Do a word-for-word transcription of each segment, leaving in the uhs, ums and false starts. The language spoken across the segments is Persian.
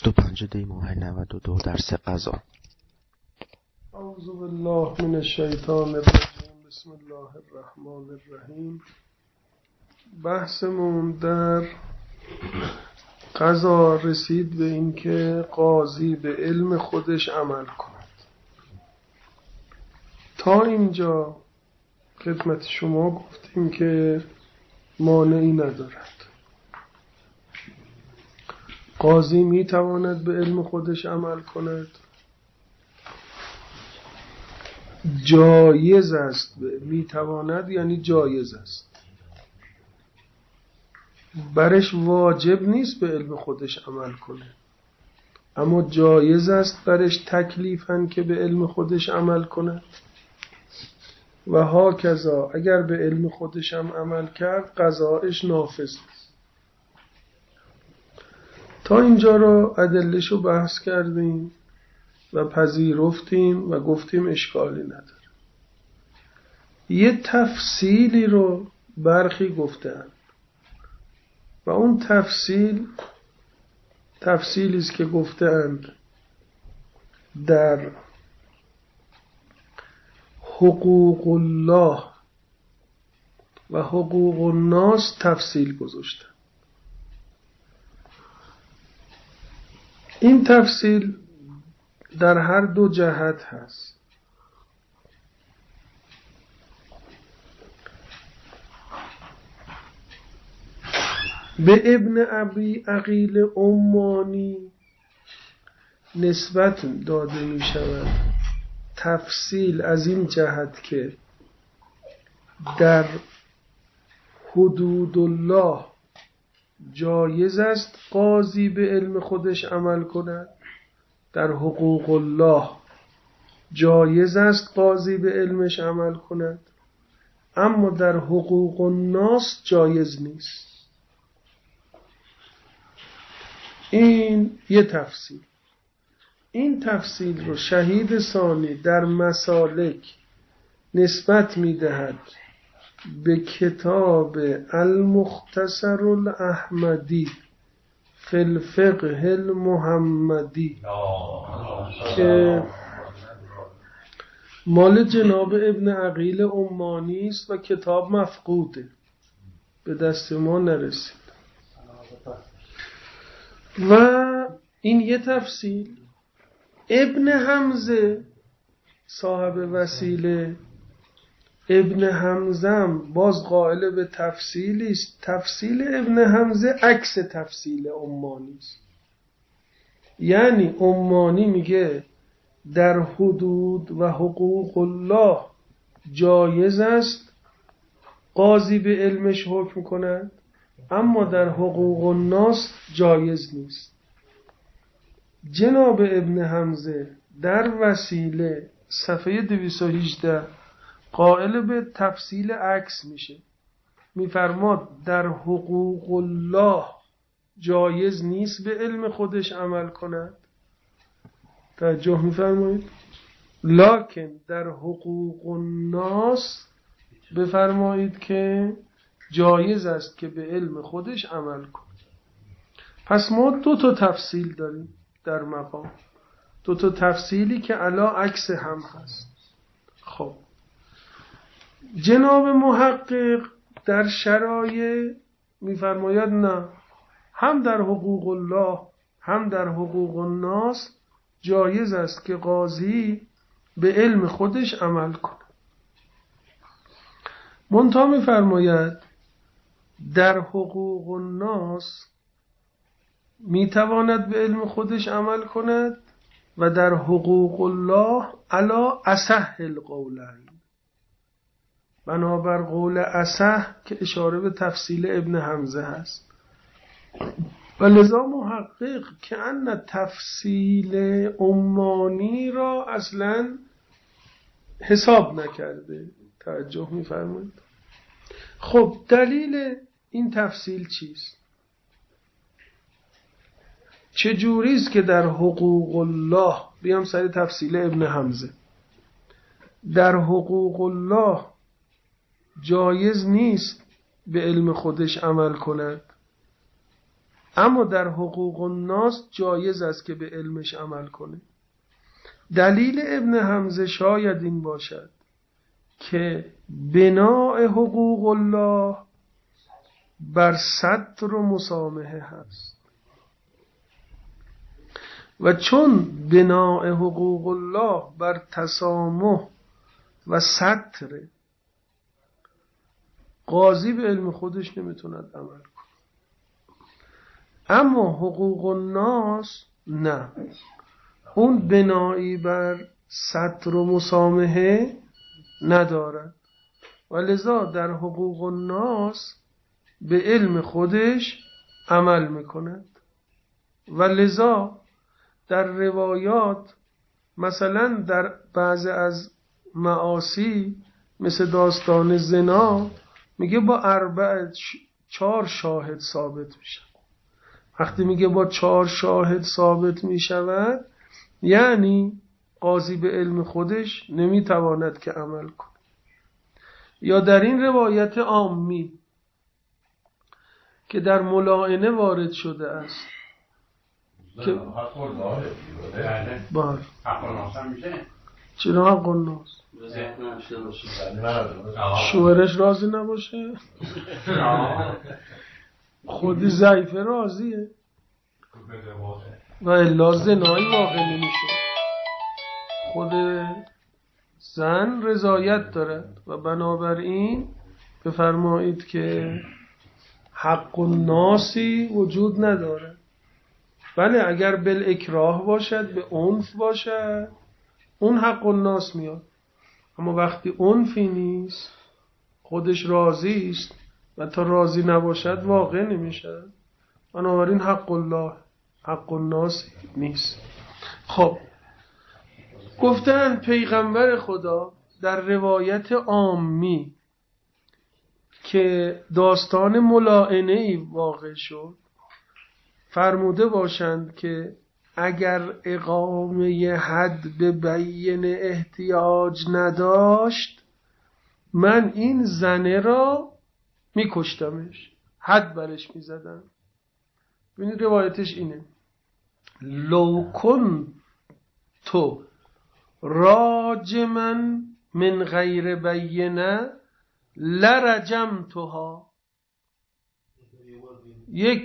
بیست و پنج دی ماه نود و دو درس قضا. اعوذ بالله من الشیطان الرجیم. بسم الله الرحمن الرحیم. بحثمون در قضا رسید به این که قاضی به علم خودش عمل کند. تا اینجا خدمت شما گفتیم که مانعی ندارد. قاضی می تواند به علم خودش عمل کند، جایز است. می تواند یعنی جایز است، برش واجب نیست به علم خودش عمل کنه، اما جایز است برش تکلیفاً که به علم خودش عمل کنه. و ها کذا اگر به علم خودش هم عمل کرد قضایش نافذ است. تا اینجا رو ادله‌شو بحث کردیم و پذیرفتیم و گفتیم اشکالی نداره. یه تفصیلی رو برخی گفتن و اون تفصیل تفصیلی است که گفتند در حقوق الله و حقوق الناس تفصیل گذاشتن. این تفصیل در هر دو جهت هست. به ابن ابی عقیل عمانی نسبت داده می شود تفصیل از این جهت که در حدود الله جایز است قاضی به علم خودش عمل کند، در حقوق الله جایز است قاضی به علمش عمل کند، اما در حقوق الناس جایز نیست. این یه تفصیل. این تفصیل رو شهید ثانی در مسالک نسبت می‌دهد به کتاب المختصر الاحمدی فی الفقه المحمدی که مال جناب ابن عقیل عمانی است و کتاب مفقوده، به دست ما نرسید. و این یه تفصیل. ابن حمزه صاحب وسیله، ابن حمزم باز قائل به تفصیلی است. تفصیل ابن حمزه عکس تفصیل عمانی است. یعنی عمانی میگه در حدود و حقوق الله جایز است قاضی به علمش حکم کند، اما در حقوق الناس جایز نیست. جناب ابن حمزه در وسیله صفحه دویست و هجده قائل به تفصیل عکس میشه. میفرماد در حقوق الله جایز نیست به علم خودش عمل کند، توجه میفرمایید، لکن در حقوق الناس بفرمایید که جایز است که به علم خودش عمل کند. پس ما دو تا تفصیل داریم در مقام، دو تا تفصیلی که علا عکس هم هست. خب جناب محقق در شرایع میفرماید نه، هم در حقوق الله هم در حقوق الناس جایز است که قاضی به علم خودش عمل کنه. منتها میفرماید در حقوق الناس میتواند به علم خودش عمل کند و در حقوق الله علا اصح القولین، بنابر قول اصح که اشاره به تفصیل ابن حمزه هست. و لذا محقق که ان تفصیل عمانی را اصلا حساب نکرده. توجه میفرمایید. خب دلیل این تفصیل چیست؟ چجوریست که در حقوق الله، بیام سر تفصیل ابن حمزه، در حقوق الله جایز نیست به علم خودش عمل کند، اما در حقوق الناس جایز است که به علمش عمل کنه. دلیل ابن حمزه شاید این باشد که بناء حقوق الله بر ستر و مسامحه هست و چون بناء حقوق الله بر تسامح و ستر، قاضی به علم خودش نمیتوند عمل کنه. اما حقوق الناس نه، اون بنایی بر ستر و مسامحه ندارد و لذا در حقوق الناس به علم خودش عمل میکند و لذا در روایات مثلا در بعض از معاصی مثل داستان زنا میگه با اربع چهار شاهد ثابت میشه. وقتی میگه با چهار شاهد ثابت میشود یعنی قاضی به علم خودش نمیتواند که عمل کنه. یا در این روایت عامی که در ملاعنه وارد شده است که بار چرا حق الناس شوهرش راضی نباشه خودی ضعیفه راضیه و الا زنایی واقع نمیشه. خود زن رضایت دارد و بنابراین بفرمایید که حق الناسی وجود ندارد. بله اگر بالاکراه باشد، به عنف باشد، اون حق الناس میاد. اما وقتی عنفی نیست، خودش راضی است و تا راضی نباشد واقع نمیشه، بنابراین حق الله حق الناس نیست. خب گفتن پیغمبر خدا در روایت عامی که داستان ملاعنه‌ای واقع شد فرموده باشند که اگر اقامه حد به بیان احتیاج نداشت من این زنه را میکشتمش، حد برش میزدم. ببینید روایتش اینه: لو کن تو راجما من غیر بینه لرجمتها. یک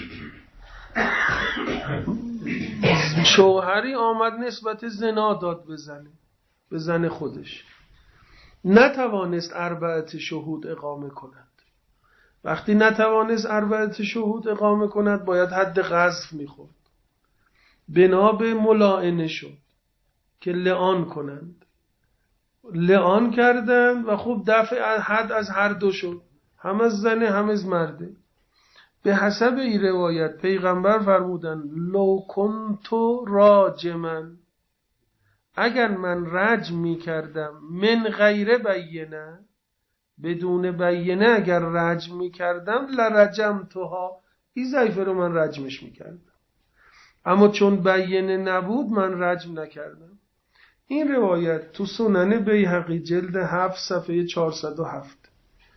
شوهری آمد نسبت زنا داد بزنه به زن خودش، نتوانست اربعت شهود اقامه کند. وقتی نتوانست اربعت شهود اقامه کند باید حد قذف میخورد. بنا به ملاعنه شد که لعان کنند، لعان کردند و خوب دفع حد از هر دو شد، هم از زنه هم از مرده. به حسب این روایت پیغمبر فرمودن لو کنتو راجمن، اگر من رجم می کردم من غیر بینه، بدون بینه اگر رجم می کردم لرجمتها، این ضعیفه رو من رجمش می کردم، اما چون بینه نبود من رجم نکردم. این روایت تو سنن بیهقی جلد هفت صفحه چهارصد و هفت.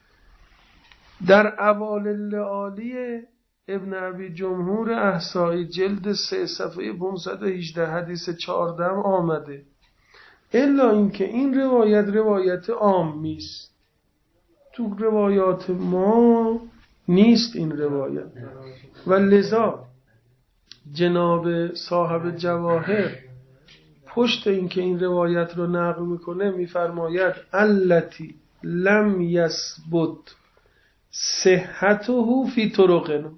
در اوائل لعالی ابن ابی جمهور احصایی جلد سه صفحه پانصد و هجده حدیث چهارده آمده. الا اینکه این روایت روایت عامی است، تو روایات ما نیست این روایت و لذا جناب صاحب جواهر پشت اینکه این روایت رو نقل میکنه میفرماید التی لم یثبت صحته فی طرقنا،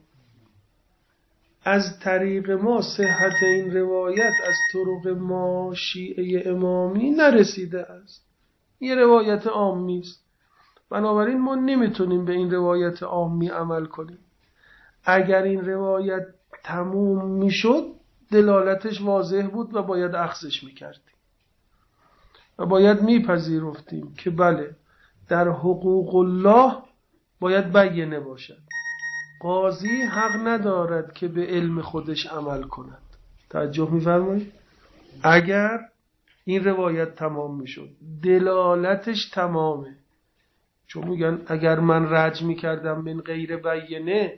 از طریق ما صحت این روایت از طرق ما شیعه امامی نرسیده است. این روایت عامی است، بنابراین ما نمیتونیم به این روایت عامی عمل کنیم. اگر این روایت تموم میشد دلالتش واضح بود و باید اخذش میکردیم و باید میپذیرفتیم که بله در حقوق الله باید بیانه باشد. قاضی حق ندارد که به علم خودش عمل کند. توجه میفرمایید؟ اگر این روایت تمام میشد دلالتش تمامه، چون میگن اگر من رجم میکردم من غیر بیانه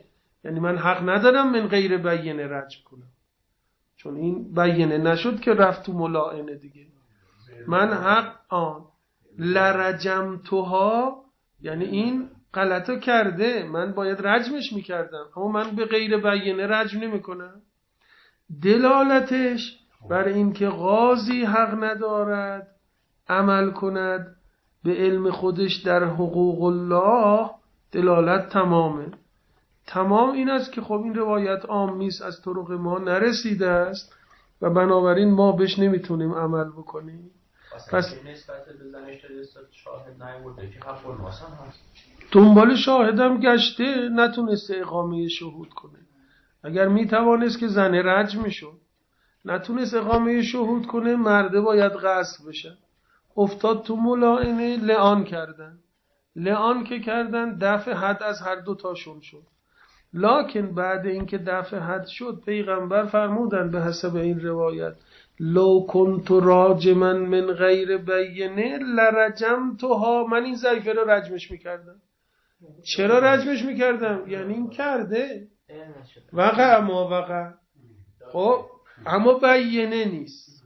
یعنی من حق ندارم من غیر بیینه رجم کنم، چون این بیینه نشد که رفت تو ملاعنه دیگه. من حق آن لرجمتها، یعنی این غلطو کرده، من باید رجمش میکردم، اما من به غیر بیینه رجم نمیکنم. دلالتش بر این که قاضی حق ندارد عمل کند به علم خودش در حقوق الله، دلالت تمامه. تمام این است که خب این روایت عامیست، از طرق ما نرسیده است و بنابراین ما بهش نمیتونیم عمل بکنیم. پس نسبت به زنش شاهد نیورده که حق الناسم هست، دنبال شاهدم گشته، نتونسته اقامه شهود کنه. اگر میتوانست که زنه رجم میشد، نتونست اقامه شهود کنه، مرده باید غصب بشه. افتاد تو ملاعنه، لعان کردن. لعان که کردن دفع حد از هر دو تاشون شد. لکن بعد اینکه دفع حد شد پیغمبر فرمودن به حسب این روایت لو کنت راجما من غیر بینه لرجمتها، من این ضعیفه رو رجمش میکردم. چرا رجمش میکردم؟ یعنی این کرده وقع ما وقع، خب اما بینه نیست.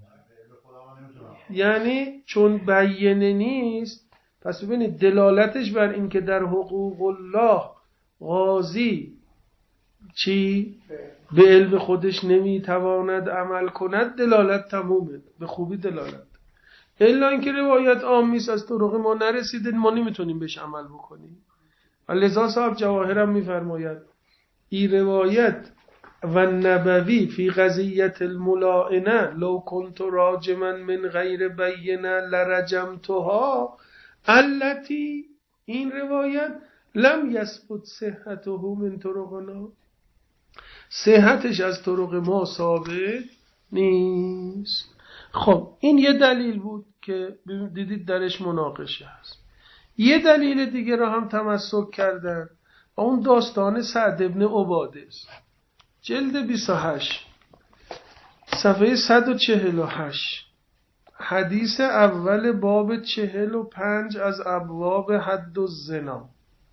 یعنی چون بینه نیست، پس ببینید دلالتش بر این که در حقوق الله قاضی چی؟ به علم خودش نمیتواند عمل کند، دلالت تمومه، به خوبی دلالت. الا اینکه روایت عامیست، از طرق ما نرسیده، ما نمیتونیم بهش عمل بکنیم. لذا صاحب جواهرم میفرماید این روایت و نبوی فی قضیت الملاعنه لو کنت راجما من غیر بینه لرجمتها التی، این روایت لم یثبت صحته من طرقنا، صحتش از طرق ما ثابت نیست. خب این یه دلیل بود که دیدید درش مناقشه هست. یه دلیل دیگه را هم تمسک کردن و اون داستان سعد ابن عباده است. جلد بیست و هشت صفحه صد و چهل و هشت، حدیث اول باب چهل و پنج از ابواب حد الزنا،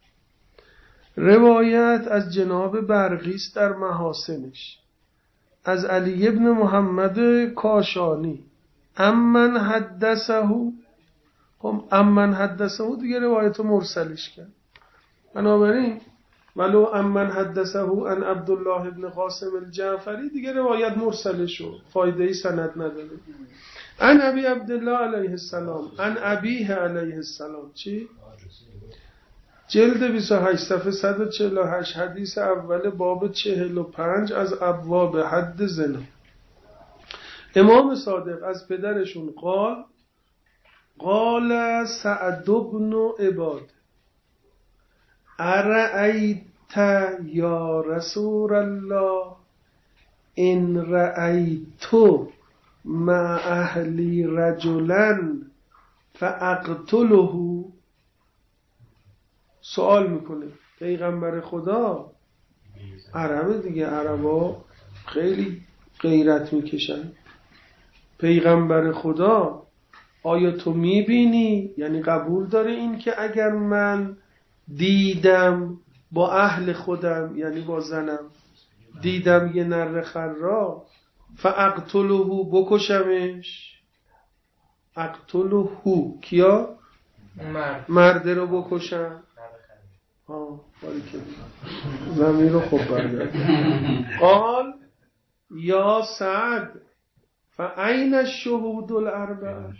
روایت از جناب برقیس در محاسنش از علی ابن محمد کاشانی امن حدثه. خب امن حدثه دیگه روایت مرسلش کرد، بنابراین ولو امن حدثه ان عبدالله ابن قاسم الجعفری دیگه روایت مرسلش شد، فایده ای سند نداره. ان ابی عبدالله علیه السلام ان ابیه علیه السلام، چی؟ جلد بیست و هشت صفحه صد و چهل و هشت، حدیث اول باب چهل و پنج از ابواب حد زنا. امام صادق از پدرشون قال قال سعد بن عباد ارأیت یا رسول الله ان رأیت مع اهلی رجلا فاقتله. سوال میکنه پیغمبر خدا، عربه دیگه، عربا خیلی غیرت میکشن، پیغمبر خدا آیا تو میبینی، یعنی قبول داره این که اگر من دیدم با اهل خودم، یعنی با زنم، دیدم یه نره خرا فاقتله، بکشمش. اقتله کیا؟ مرد مرده رو بکشم. ها باری که زمین رو خوب برگرد. قال یا سعد فاین الشهود الاربعه،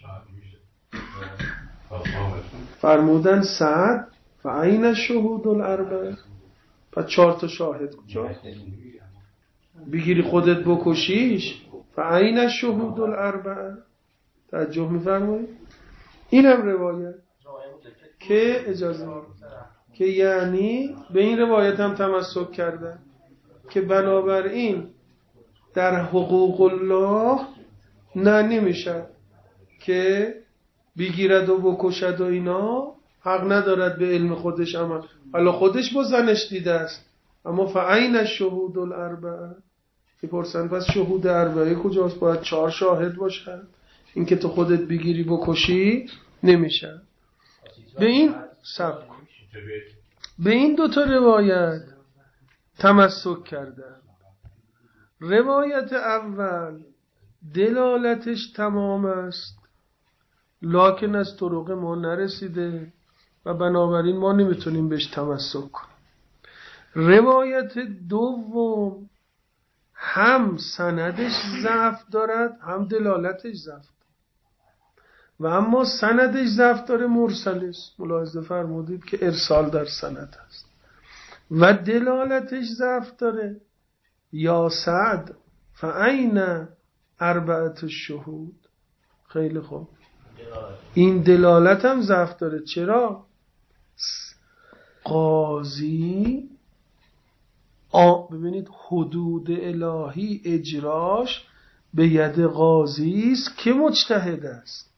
فرمودن سعد فاین الشهود الاربعه، پس چهار تا شاهد کجا؟ بگیری خودت بکشیش، فاین الشهود الاربعه. توجه می‌فرمایید؟ اینم روایت که اجازه میده که یعنی به این روایت هم تمسک کردن که بنابراین در حقوق الله نه نمیشد که بگیرد و بکشد و اینا، حق ندارد به علم خودش عمل. حالا خودش با زنش دیده است، اما فعین الشهود الاربعه که پرسن پس شهود اربعه کجاست؟ باید چهار شاهد باشن، این که تو خودت بگیری بکشی نمیشه. به این سب به این دوتا روایت تمسک کردن. روایت اول دلالتش تمام است لکن از طرق ما نرسیده و بنابراین ما نمیتونیم بهش تمسک کنیم. روایت دوم هم سندش ضعف دارد هم دلالتش ضعف دارد و اما سندش ضعف داره مرسل است. ملاحظه فرمودید که ارسال در سند است و دلالتش ضعف داره. یا سعد فأین اربعة الشهود. خیلی خوب، این دلالت هم ضعف داره. چرا؟ قاضی آ ببینید حدود الهی اجراش به ید قاضی است که مجتهد است.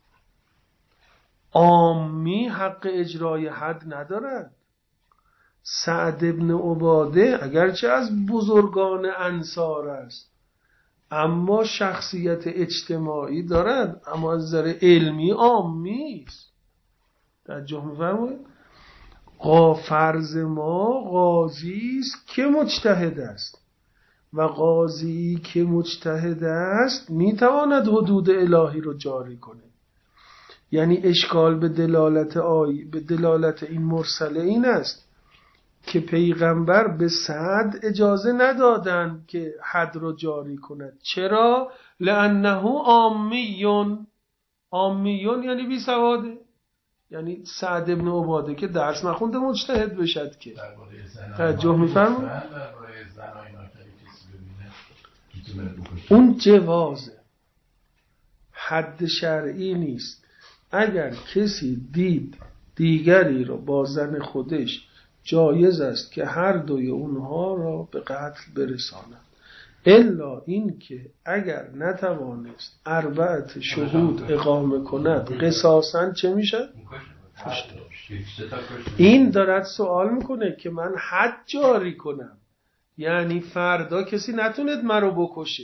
عامی حق اجرای حد ندارد. سعد ابن عباده اگرچه از بزرگان انصار است اما شخصیت اجتماعی دارد، اما از نظر علمی عامی است. توجه می‌فرمایید؟ قا فرض ما قاضی است که مجتهد است و قاضی که مجتهد است میتواند حدود الهی رو جاری کنه. یعنی اشکال به دلالت آی به دلالت این مرسله این است که پیغمبر به سعد اجازه ندادن که حد رو جاری کند. چرا؟ لانه عامیون. عامیون یعنی بی سواده، یعنی سعد ابن عباده که درس نخونده مجتهد بشد که. توجه می‌فرمایید؟ اون جوازه، حد شرعی نیست. اگر کسی دید دیگری رو با زن خودش جایز است که هر دوی اونها را به قتل برساند، الا این که اگر نتوانست اربعت شهود اقامه کند قصاصاً چه میشه؟ این دارد سوال میکنه که من حد جاری کنم، یعنی فردا کسی نتوند مرا بکشه.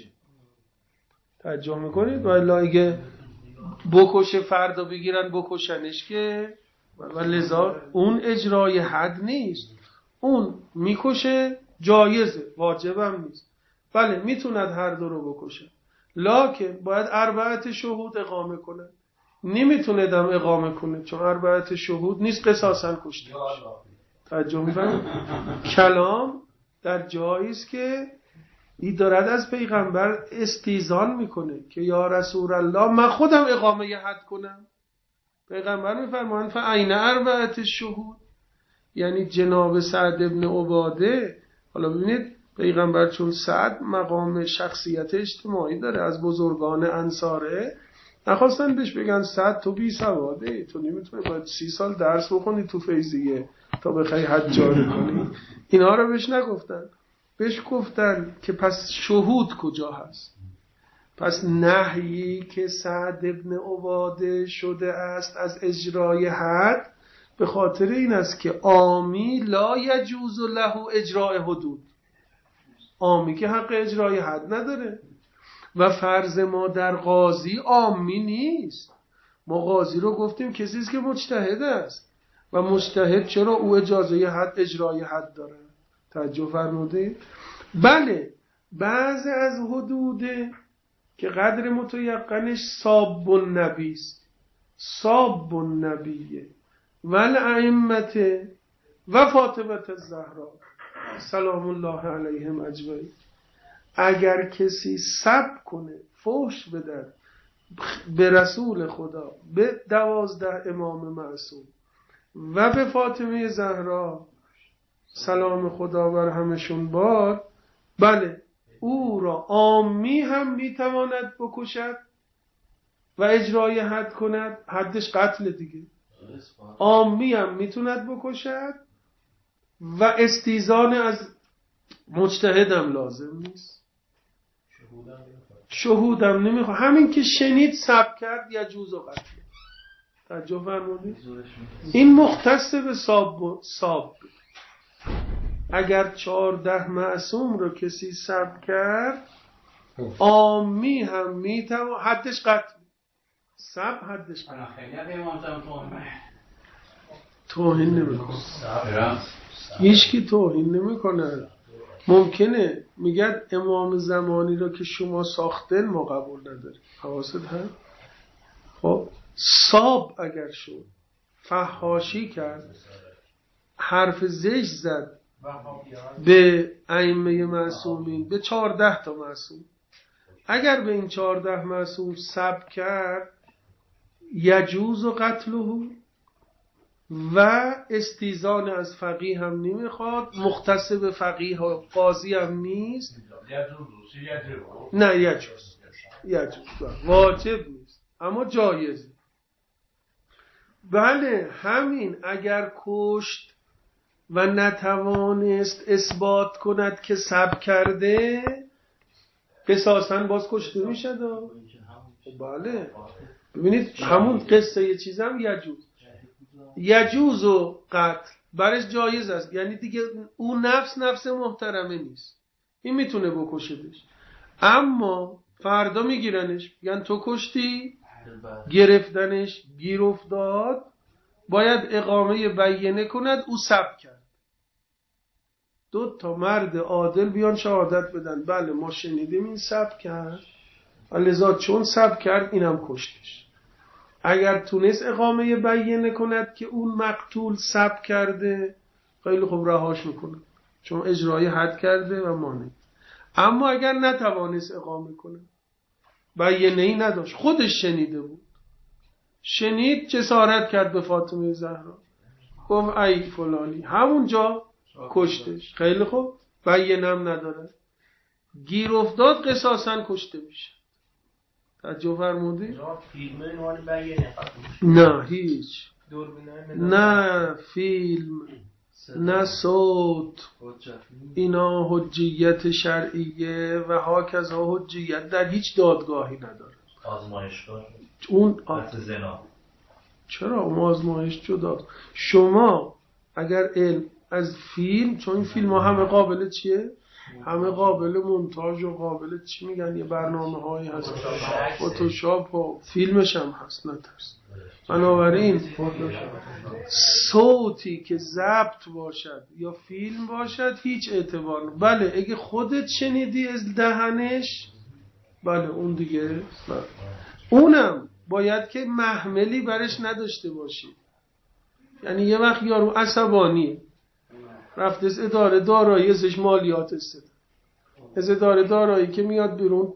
توجه میکنید؟ ولی اگه بکشه فردا بگیرن بکشنش که و لذا اون اجرای حد نیست. اون میکشه جایزه، واجبم نیست. بله میتوند هر دو رو بکشه لکن باید اربعت شهود اقامه کنه. نمیتوندم اقامه کنه چون اربعت شهود نیست قصاصا کشته میشه. توجه میفرمایید؟ کلام در جایی است که این دارد از پیغمبر استیزان میکنه که یا رسول الله من خودم اقامه حد کنم. پیغمبر میفرمایند فأین اربعة الشهود، یعنی جناب سعد ابن عباده. حالا ببینید پیغمبر چون سعد مقام شخصیت اجتماعی داره، از بزرگان انصاره، نخواستن بهش بگن سعد تو بی سواده، تو نمیتونی باید سی سال درس بخونی تو فیضیه تا بخوای حد جاری کنی. اینا رو بهش نگفتن. بهش گفتن که پس شهود کجا هست؟ پس نهیی که سعد ابن عباده شده است از اجرای حد به خاطر این است که عامی لا یجوز له اجراء حدود. عامی که حق اجرای حد نداره و فرض ما در قاضی عامی نیست. ما قاضی رو گفتیم کسی است که مجتهد است و مجتهد چرا او اجازه حد اجرای حد داره. توجه فرمودید؟ بله بعضی از حدود که قدر متیقنش صاب النبی است، صاب النبیه والائمه و فاطمه الزهرا سلام الله علیهم اجمعین. اگر کسی سب کنه فحش بده به رسول خدا، به دوازده امام معصوم و به فاطمه زهرا سلام خدا بر همشون باد، بله او را عامی هم میتواند بکشد و اجرای حد کند. حدش قتل دیگه. عامی هم میتوند بکشد و استیزان از مجتهدم لازم نیست. شهودم نمیخواد. همین که شنید سب کرد یا جوز و قتل. توجه فرمودید؟ این مختص به صاب صاب. اگر چهارده معصوم رو کسی سب کرد عامی هم میتوان. حدش قتل. سب حدش قتل. توهین نمیکنه. هیچ کی توهین نمیکنه. ممکنه میگن امام زمانی رو که شما ساختن ما قبول نداریم. حواست هست؟ خب صاب اگر شد فحاشی کرد حرف زشت زد به ائمه معصومین، به چهارده تا معصوم، اگر به این چهارده معصوم سب کرد یجوز و قتله و استیزان از فقیه هم نمیخواد، مختص به فقیه و قاضی هم نیست. نه یجوز یجوز واجب نیست اما جایزه. بله همین اگر کشت و نتوانست اثبات کند که سب کرده قصاصاً باز کشته میشه. بله ببینید همون قصه یه چیز هم یجوز یجوز و قتل برش جایز است، یعنی دیگه اون نفس نفس محترمه نیست، این میتونه بکشدش، اما فردا میگیرنش یعنی تو کشتی، گرفتنش گیر افتاد، باید اقامه بیینه کند او سب کرد، دو تا مرد عادل بیان شهادت بدن بله ما شنیدیم این سب کرد و لذا چون سب کرد اینم کشتش. اگر تونست اقامه بیینه کند که اون مقتول سب کرده خیلی خوب رهاش میکنه چون اجرای حد کرده و مانع. اما اگر نتوانست اقامه کنه بیینه ای نداشت، خودش شنیده بود، شنید جسارت کرد به فاطمه زهرا گفت ای فلانی، همونجا کشتش. خیلی خوب بیینه هم نداره، گیر افتاد قصاصاً کشته میشه. توجه فرمودی؟ نه هیچ، نه فیلم نه صوت، اینا حجیت شرعیه و هاکذا حجیت در هیچ دادگاهی نداره. آزمایشگاه اون آ... زنا چرا اون آزمایش جدا؟ شما اگر علم از فیلم، چون این فیلم ها همه قابل چیه؟ همه قابل مونتاژ و قابل چی میگن یه برنامه هایی هست فتوشاپ و فیلمش هم هست نترس. بنابراین صوتی که ضبط باشد یا فیلم باشد هیچ اعتبار نه. بله اگه خودت شنیدی از دهنش بله اون دیگه بله. اونم باید که محملی برش نداشته باشی، یعنی یه وقت یارو عصبانیه رفت از اداره دارایی ازش مالیات استده، از اداره دارایی که میاد بیرون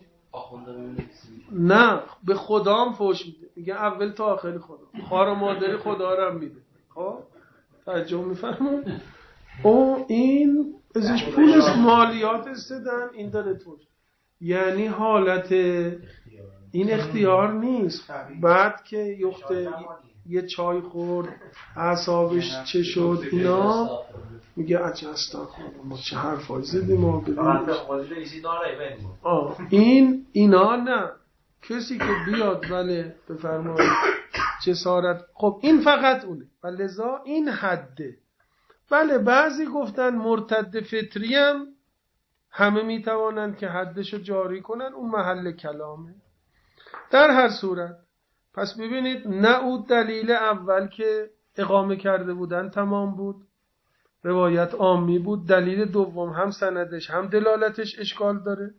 نه به خدام فوش میده، میگه اول تا آخر خدا، خوار و مادر خدا رو هم میده. خب توجه میفرمون او این ازش پول مالیات استدن این داره توش، یعنی حالت این اختیار نیست. بعد که یخته یه چای خورد اعصابش چه شد اینا میگه عجب استغفر ما چه حرفایی زدیم ما ببینیم آه این اینا نه، کسی که بیاد بله بفرمایید جسارت، خب این فقط اونه و لذا این حده. بله بعضی گفتن مرتد فطری هم همه میتوانند که حدشو جاری کنن، اون محل کلامه. در هر صورت پس ببینید نه اون دلیل اول که اقامه کرده بودن تمام بود، روایت عامی بود، دلیل دوم هم سندش هم دلالتش اشکال داره.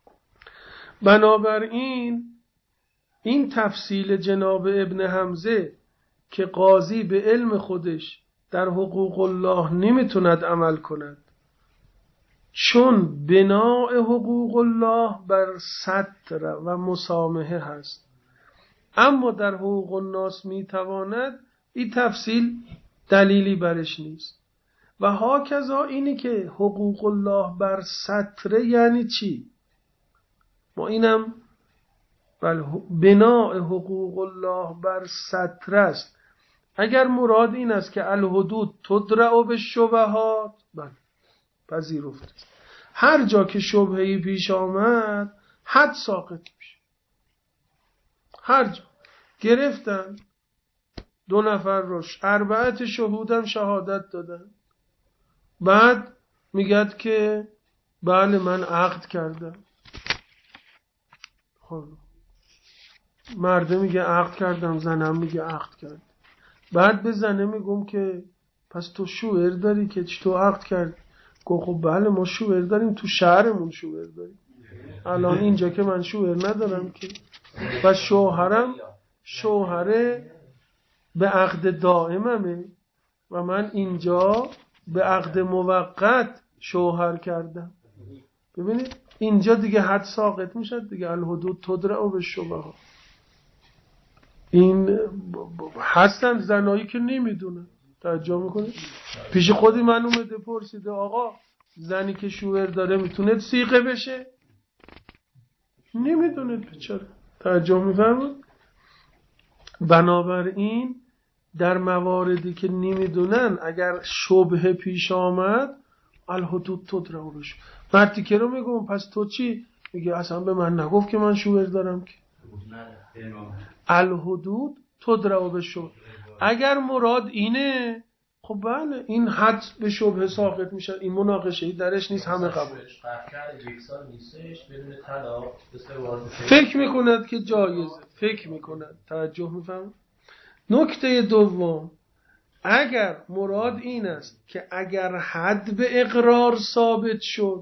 بنابراین این تفصیل جناب ابن حمزه که قاضی به علم خودش در حقوق الله نمیتوند عمل کند چون بناء حقوق الله بر ستر و مسامحه هست، اما در حقوق الناس میتواند، این تفصیل دلیلی برش نیست. و هاکذا اینی که حقوق الله بر ستر یعنی چی؟ ما اینم بل بناء حقوق الله بر ستر است. اگر مراد این است که الحدود تدرع بالشبهات بله پذیرفته، هر جا که شبهه‌ای پیش آمد حد ساقط میشه. هر جا گرفتن دو نفر روش اربعت شهودم شهادت دادن، بعد میگد که بله من عقد کردم، خب مرده میگه عقد کردم، زنم میگه عقد کرد، بعد به زنه میگم که پس تو شوهر داری که تو عقد کرد، گفت خب بله ما شوهر داریم، تو شهرمون شوهر داریم، الان اینجا که من شوهر ندارم که، و شوهرم شوهره به عقد دائممه و من اینجا به عقد موقت شوهر کردم. ببینید اینجا دیگه حد ساقط میشه دیگه، الحدود تدرع بالشبهات. این هستن زنایی که نمیدونن، توجه میکنه پیش خودی من اومده پرسیده آقا زنی که شوهر داره میتونه صیغه بشه؟ نمیدونه بیچاره، توجه میفرمون. بنابراین در مواردی که نمیدونن اگر شبهه پیش آمد الحدود تدرع بشه. مردی که رو میگم پس تو چی؟ میگه اصلا به من نگفت که من شوهر دارم که. الحدود تدرع بشه. اگر مراد اینه خب بله این حد به شبهه ساقط میشه، این مناقشه‌ای درش نیست، همه قبول. فکر میکند که جایزه، فکر میکند، توجه میفهم. نکته دوم، اگر مراد این است که اگر حد به اقرار ثابت شد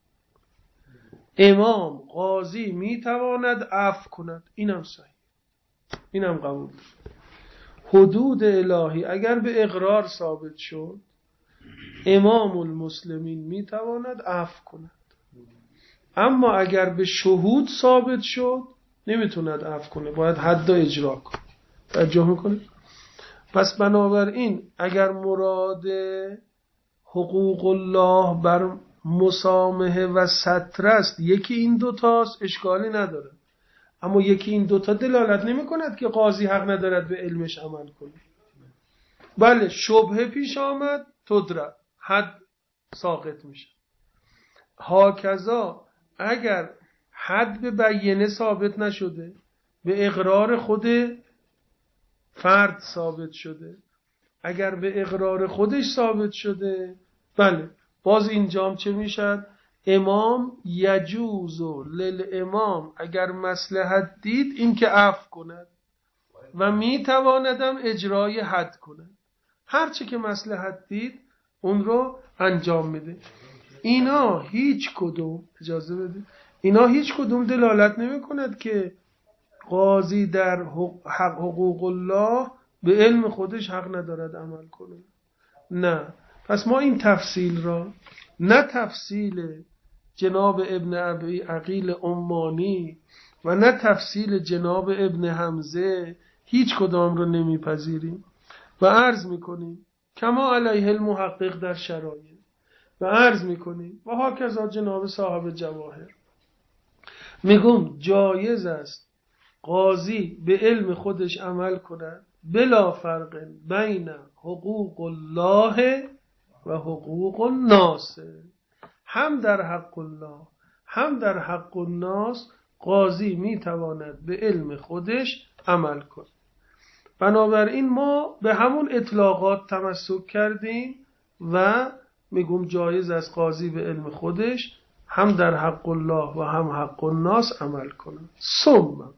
امام قاضی میتواند عفو کند، اینم صحیح، اینم قبول. حدود الهی اگر به اقرار ثابت شد امام المسلمین میتواند عفو کند، اما اگر به شهود ثابت شد نمیتوند عفو کنه، باید حد اجرا کنه. توجه میکنه؟ پس بنابراین اگر مراد حقوق الله بر مسامحه و ستر است یکی این دوتاست اشکالی نداره، اما یکی این دوتا دلالت نمی کند که قاضی حق ندارد به علمش عمل کنه. بله شبهه پیش آمد تدرع، حد ساقط میشه. هاکذا اگر حد به بیینه ثابت نشده به اقرار خود فرد ثابت شده، اگر به اقرار خودش ثابت شده بله باز اینجام چه میشد؟ امام یجوزو للامام اگر مصلحت دید این که عفو کند و میتواندم اجرای حد کند، هرچی که مصلحت دید اون رو انجام میده. اینا هیچ کدوم اجازه بده اینا هیچ کدوم دلالت نمی کند که قاضی در حق حقوق الله به علم خودش حق ندارد عمل کنه. نه، پس ما این تفصیل را، نه تفصیل جناب ابن ابی عقیل عمانی و نه تفصیل جناب ابن حمزه، هیچ کدام رو نمیپذیریم و عرض میکنیم کما علیه المحقق در شرایط و عرض میکنیم و هاکذا جناب صاحب جواهر میگم جایز است قاضی به علم خودش عمل کند بلا فرق بین حقوق الله و حقوق الناس، هم در حق الله هم در حق الناس قاضی میتواند به علم خودش عمل کند. بنابراین ما به همون اطلاقات تمسک کردیم و میگم جایز است قاضی به علم خودش هم در حق الله و هم حق الناس عمل کند. ثم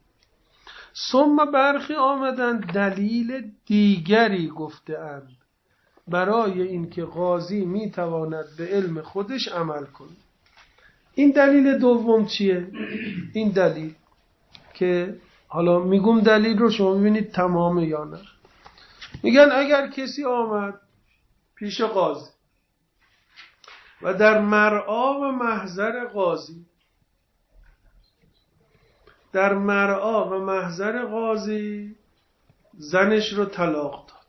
ثم برخی آمدن دلیل دیگری گفته اند برای اینکه قاضی میتواند به علم خودش عمل کنه. این دلیل دوم چیه؟ این دلیل که حالا میگم دلیل رو شما ببینید تمامه یا نه. میگن اگر کسی آمد پیش قاضی و در مرعا و محضر قاضی در مرعا و محضر قاضی زنش رو طلاق داد.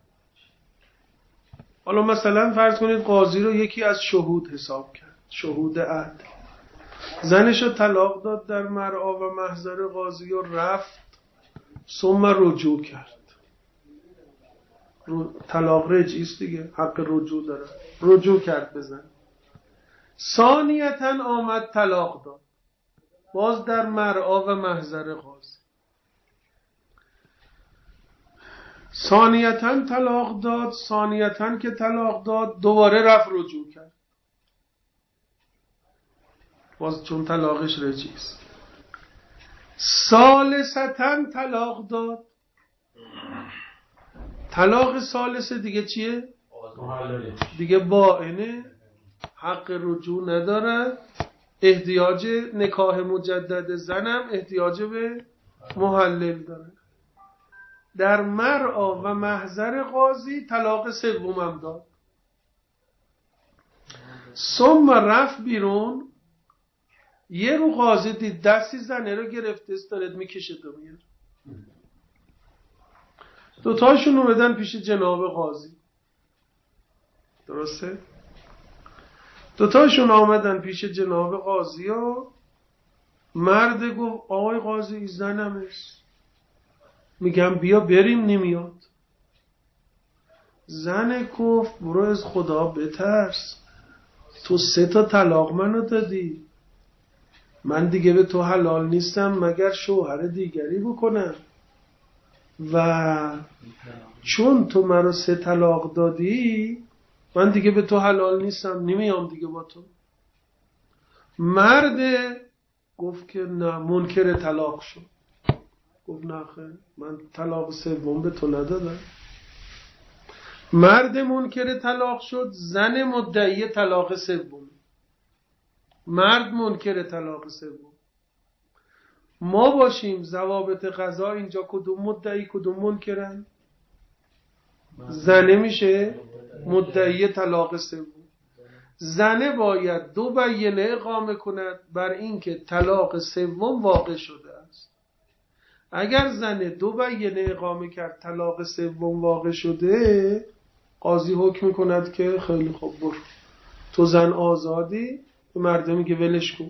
حالا مثلا فرض کنید قاضی رو یکی از شهود حساب کرد، شهود عدل، زنش رو طلاق داد در مرعا و محضر قاضی و رفت ثم رجوع کرد. طلاق رجعیست دیگه، حق رجوع داره، رجوع کرد بزن. ثانیتاً آمد طلاق داد باز در مرعا و محضر قاضی. ثانیتاً طلاق داد، ثانیتاً که طلاق داد دوباره رفت رجوع کرد باز چون طلاقش رجعیست. ثالثتاً طلاق داد. طلاق ثالثه دیگه چیه؟ دیگه باینه. حق رجوع ندارد، احتیاج نکاح مجدد زنم احتیاج به محلل داره. در مرعا و محضر قاضی طلاق سومم داد. ثم رفت بیرون، یه رو قاضی دید دستی زنه رو گرفته استارت میکشه تو میاد. دوتاشون اومدن پیش جناب قاضی. درسته؟ دوتاشون آمدن پیش جناب قاضی و مرد گفت آقای قاضی زنم است. میگم بیا بریم، نمیاد. زن گفت برو از خدا بترس، تو سه تا طلاق منو دادی، من دیگه به تو حلال نیستم مگر شوهر دیگری بکنم، و چون تو منو سه طلاق دادی من دیگه به تو حلال نیستم، نمیام دیگه با تو. مرد گفت که نه، منکر طلاق شد. گفت نه خیر، من طلاق سوم به تو ندادم. مرد منکر طلاق شد، زن مدعی طلاق سوم. مرد منکر طلاق سوم. ما باشیم ضوابط قضا اینجا کدوم مدعی کدوم منکرن؟ زنه میشه مدعی طلاق سوم. زنه باید دو بیینه اقامه کند بر اینکه طلاق سوم واقع شده است. اگر زنه دو بیینه اقامه کرد طلاق سوم واقع شده، قاضی حکم کند که خیلی خوب برو، تو زن آزادی. به مرده میگه ولش کن.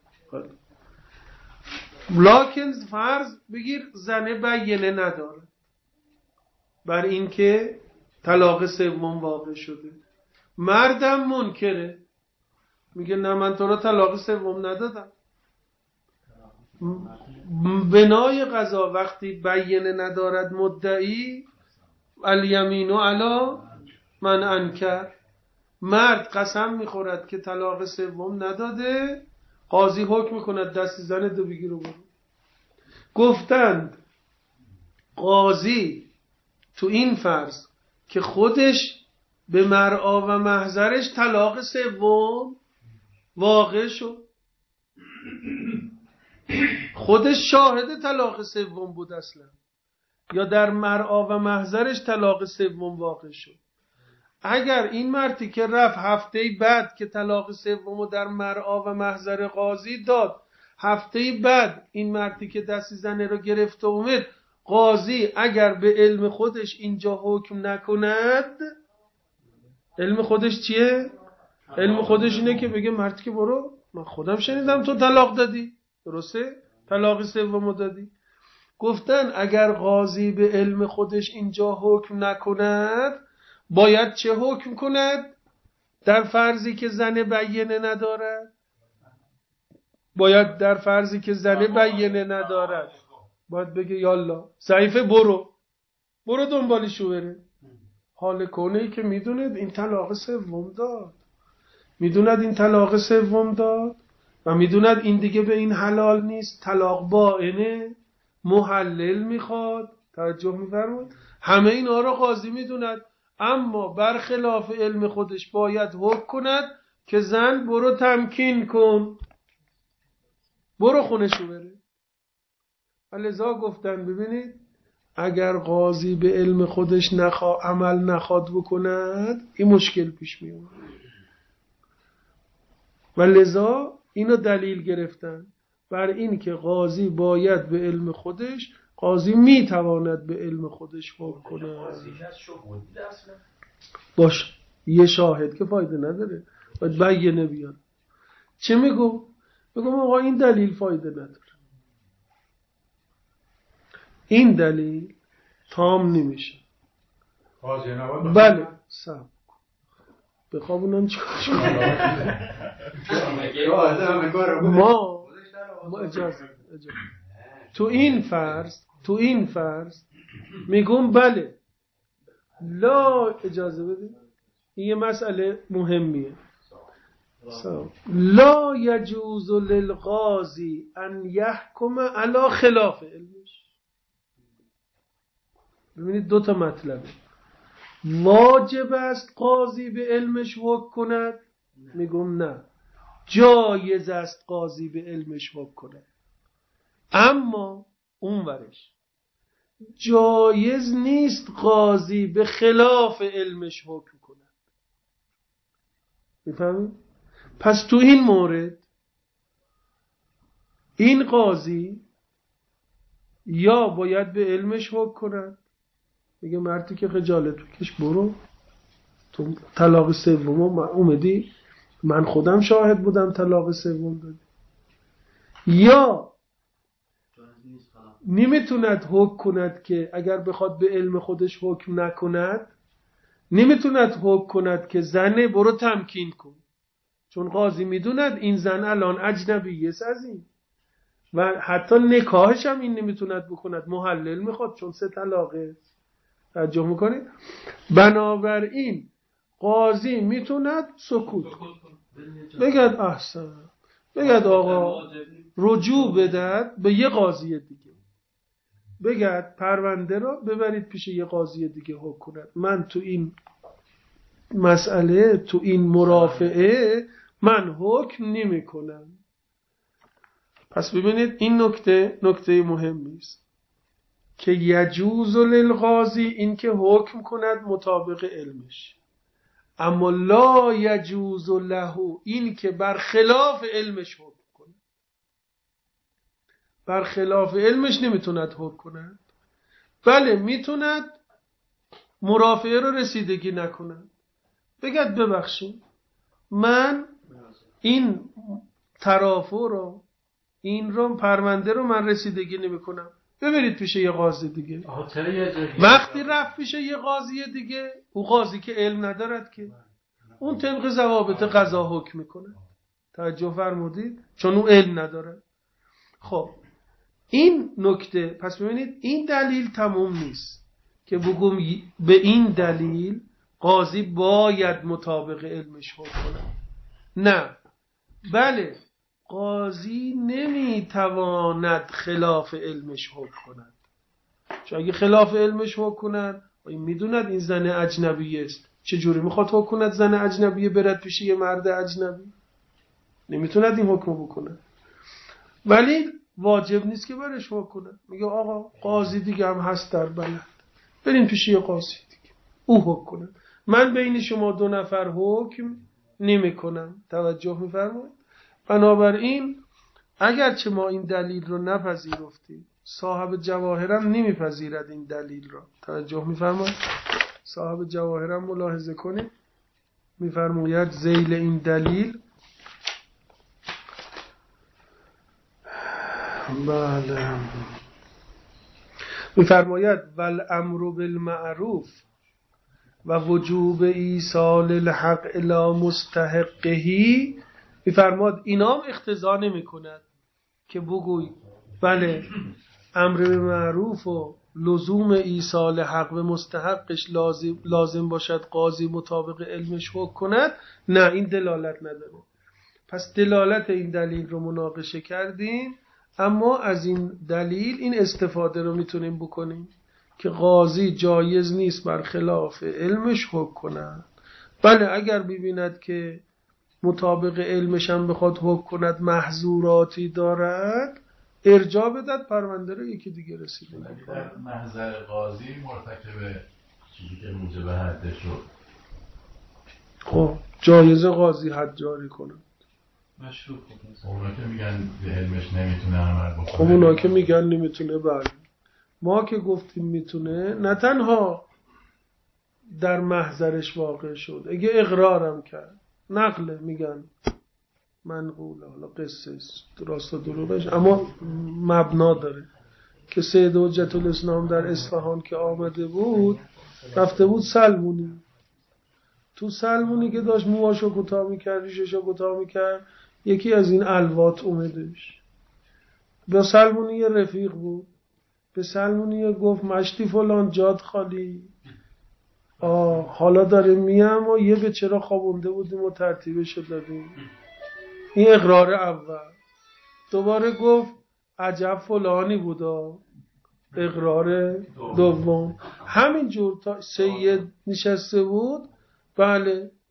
لکن فرض بگیر زنه بیینه نداره بر اینکه طلاق سوم واقع شده، مردم منکره، میگه نه من تو رو طلاق سوم ندادم. بنای قضا وقتی بیینه ندارد مدعی، الیمینو علی من انکر، مرد قسم میخورد که طلاق سوم نداده، قاضی حکم میکند دست زن دو بگیر و برو. گفتند قاضی تو این فرض که خودش به مرعا و محضرش طلاق سوم واقع شد، خودش شاهد طلاق سوم بود اصلا، یا در مرعا و محضرش طلاق سوم واقع شد. اگر این مردی که رفت هفته بعد که طلاق سومو در مرعا و محضر قاضی داد، هفته بعد این مردی که دستی زنه رو گرفت و اومد، قاضی اگر به علم خودش اینجا حکم نکند، علم خودش چیه؟ علم خودش اینه که بگه مرد که برو، من خودم شنیدم تو طلاق دادی، درسته؟ طلاق سومو دادی. گفتن اگر قاضی به علم خودش اینجا حکم نکند، باید چه حکم کند؟ در فرضی که زن بیینه ندارد، باید در فرضی که زن بیینه ندارد باید بگه یالا ضعیفه برو برو دنبالشو بره. حال کنه ای که میدوند این طلاق سوم داد، میدوند این طلاق سوم داد و میدوند این دیگه به این حلال نیست، طلاق بائنه، محلل میخواد. توجه میفرمایید؟ همه اینا رو قاضی میدوند، اما برخلاف علم خودش باید حکم کند که زن برو تمکین کن، برو خونشو بره. لذا گفتن ببینید اگر قاضی به علم خودش نخوا... عمل نخواد بکند، این مشکل پیش میاد. و لذا اینو دلیل گرفتن بر این که قاضی باید به علم خودش، قاضی میتواند به علم خودش حکم کنه. باش یه شاهد که فایده نداره، باید بیینه بیان. چه میگم؟ میگم آقا این دلیل فایده نداره، این دلیل تام نمیشه. بله سب بخوابونم چیکارش کنم؟ ما ما اجازه اجازه تو این فرض تو این فرض میگم بله لا اجازه بده، این یه مسئله مهمیه. لا یجوز للقاضی ان یحکم علی خلاف علمش. ببینید دو تا مطلبه. واجب است قاضی به علمش حکم کند، میگم نه، جایز است قاضی به علمش حکم کنه، اما اون ورش جایز نیست قاضی به خلاف علمش حکم کنه. میفهمید؟ پس تو این مورد این قاضی یا باید به علمش حکم کنه، میگه مردی که خجالت بکش برو، تو طلاق سوم اومدی، من خودم شاهد بودم طلاق سوم دادی، یا نمیتوند حکم کند که اگر بخواد به علم خودش حکم نکند نمیتوند حکم کند که زنه برو تمکین کن، چون قاضی میدوند این زن الان اجنبیه از این و حتی نکاحش هم این نمیتوند بکند، محلل میخواد چون سه طلاقه. توجه میکنید؟ بنابراین قاضی میتوند سکوت بگد احسن، بگد آقا رجوع بدد به یه قاضی دیگه، بگد پرونده رو ببرید پیش یه قاضی دیگه حکم کند، من تو این مسئله تو این مرافعه من حکم نمی کنم. پس ببینید این نکته نکته مهمی است که یجوز للقاضی این که حکم کند مطابق علمش، اما لا یجوز له این که برخلاف علمش حکم کنه، برخلاف علمش نمیتوند حکم کند. بله میتوند مرافعه رو رسیدگی نکند، بگد ببخشید من این ترافع رو این رو پرونده رو من رسیدگی نمی کنم، ببرید پیش یه قاضی دیگه. وقتی رفت پیش یه قاضی دیگه، او قاضی که علم ندارد که اون طبق ضوابط قضا حکم میکنه. توجه فرمودید؟ چون اون علم نداره. خب این نکته، پس ببینید این دلیل تموم نیست که بگم به این دلیل قاضی باید مطابق علمش حکم کنه، نه، بله قاضی نمیتواند خلاف علمش حکم کند، چون اگه خلاف علمش حکم کند این میدوند این زن اجنبی است، چجوری میخواد حکم کند زن اجنبی برد پیش یه مرد اجنبی؟ نمیتوند این حکم بکنه. ولی واجب نیست که برش حکم کنه، میگه آقا قاضی دیگه هم هست در بلد، بریم پیش یه قاضی دیگه او حکم کنه، من بین شما دو نفر حکم نمی کنم. توجه میفرمایید؟ بنابراین اگرچه ما این دلیل رو نپذیرفتیم، صاحب جواهرم نمیپذیرد این دلیل رو. توجه میفرمایید؟ صاحب جواهرم ملاحظه کنید، میفرماید ذیل این دلیل، بله، میفرماید والامر بالمعروف و وجوب ایصال الحق الی مستحقه، میفرماد اینا هم اقتضا نمی کند که بگوی بله امر به معروف و لزوم ایصال حق به مستحقش لازم, لازم باشد قاضی مطابق علمش حکم کند، نه این دلالت نداره. پس دلالت این دلیل رو مناقشه کردیم، اما از این دلیل این استفاده رو میتونیم بکنیم که قاضی جایز نیست برخلاف علمش حکم کند. بله اگر ببیند که مطابق علمش هم بخواد حکم کند محظوراتی دارد، ارجاع بدد پرونده رو یکی دیگه رسیده نکنه. در محضر قاضی مرتکب چیزی که موجب حد شد، خب جایز قاضی حد جاری کنه. مشروع کنه. اونا که میگن به علمش نمیتونه عمل بکنه. خب اونا که میگن نمیتونه، بله. ما که گفتیم میتونه، نه تنها در محضرش واقع شد، اگه اقرارم کرد، نقله میگن منقول، حالا قصه راست و دروغش اما مبنا داره که سید حجت الاسلام در اصفهان که آمده بود، رفته بود سلمونی، تو سلمونی که داشت موهاشو کوتاه میکرد، ریششو کوتاه میکرد، یکی از این الوات اومدش به سلمونی یه رفیق بود، به سلمونی گفت مشتی فلان جاد خالی، آه حالا داره میم و یه به چرا خوابونده بودیم و ترتیبش دادیم. این اقرار اول. دوباره گفت عجب فلانی بودا، اقرار دوم. همینجور تا سید نشسته بود، بله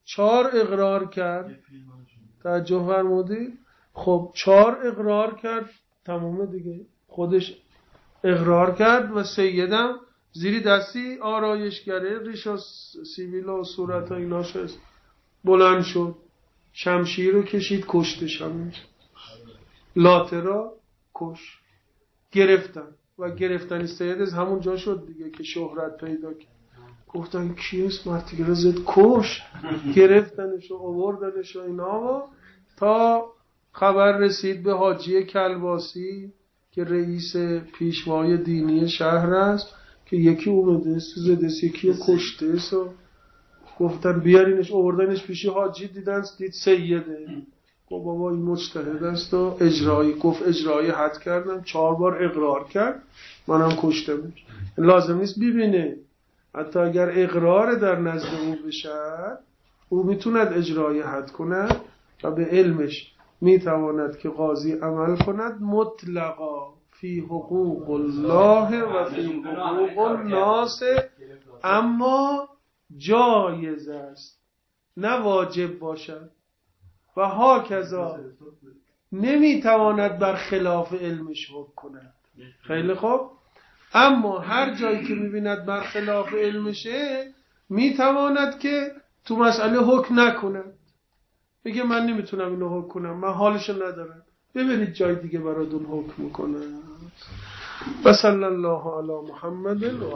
چهار اقرار کرد. توجه فرمودید؟ خب چهار اقرار کرد تمومه دیگه. خودش اقرار کرد و سیدم زیری دستی آرایشگره ریشا سیویل و صورت ها ایناش بلند شد، شمشیر رو کشید، کشتش. همین لاترا کش گرفتن و گرفتن سید از همون جا شد دیگه که شهرت پیدا کرد. گفتن کیست مرتیگه زد کش، گرفتنش و آوردنش و اینا و تا خبر رسید به حاجی کلباسی که رئیس پیشوای دینی شهر است که یکی اومده زده یکی کشته و گفتن بیارینش. آوردنش پیش حاجی، دیدن دید سیده. گفت بابا این مجتهد است و اجرایی. گفت اجرایی حد کردم، چهار بار اقرار کرد، منم کشتم. لازم نیست ببینه، حتی اگر اقرار در نزد او بشد او میتوند اجرایی حد کند و به علمش میتواند که قاضی عمل کند مطلقا فی حقوق الله و فی حقوق الناس، اما جایز است نه واجب باشد و ها کذا نمیتواند بر خلاف علمش حکم کند. خیلی خوب. اما هر جایی که میبیند بر خلاف علمشه میتواند که تو مسئله حکم نکند، بگه من نمیتونم اینو حکم کنم، من حالشو ندارم، ببرید جای دیگه براتون حکم میکنم. و صلی الله علی محمد و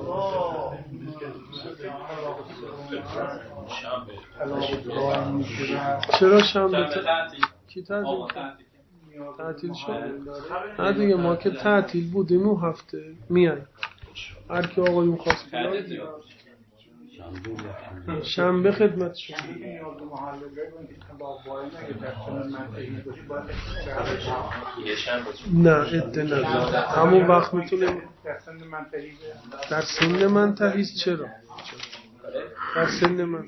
چرا شنبه کی تعطیل تعطیل شد؟ نه دیگه ما که تعطیل بودیم اون هفته میای هر کی آقایون خواست بیاد شنبه خدمت شد. نه عده نداره، همون وقت میتونه در سن منتهیست. چرا؟ در سن من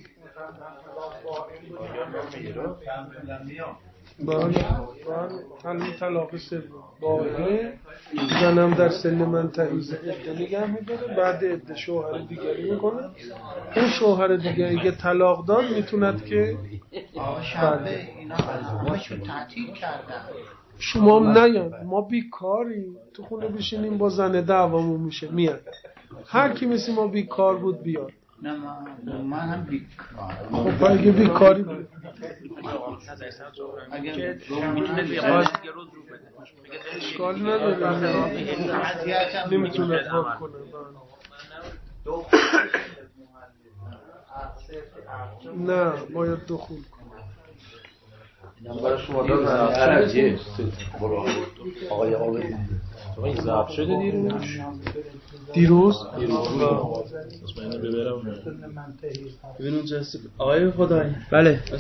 بله بله طلاق سوم باقی زنم در سن منتهیست عده نگه میداره، بعد عده شوهر دیگری میکنه. اون شوهر دیگری که طلاق داد میتوند که شنبه اینا همشون تعطیل کردن. شما هم نیان، ما بیکاریم، تو خونه بشینیم با زن دعوامون میشه میاد. هر کی مثل ما بیکار بود بیاد. نه من من هم بیکار. خب اگه بیکاری بود اگه اشکال نداره، نمیتونه حق کنه. نه باید دخول کنه. نمبر شما دادن عربیه آقای آقای این ضبط شده دیروز دیروز دیروز ببینم ببین اونجا آقای خدایی. بله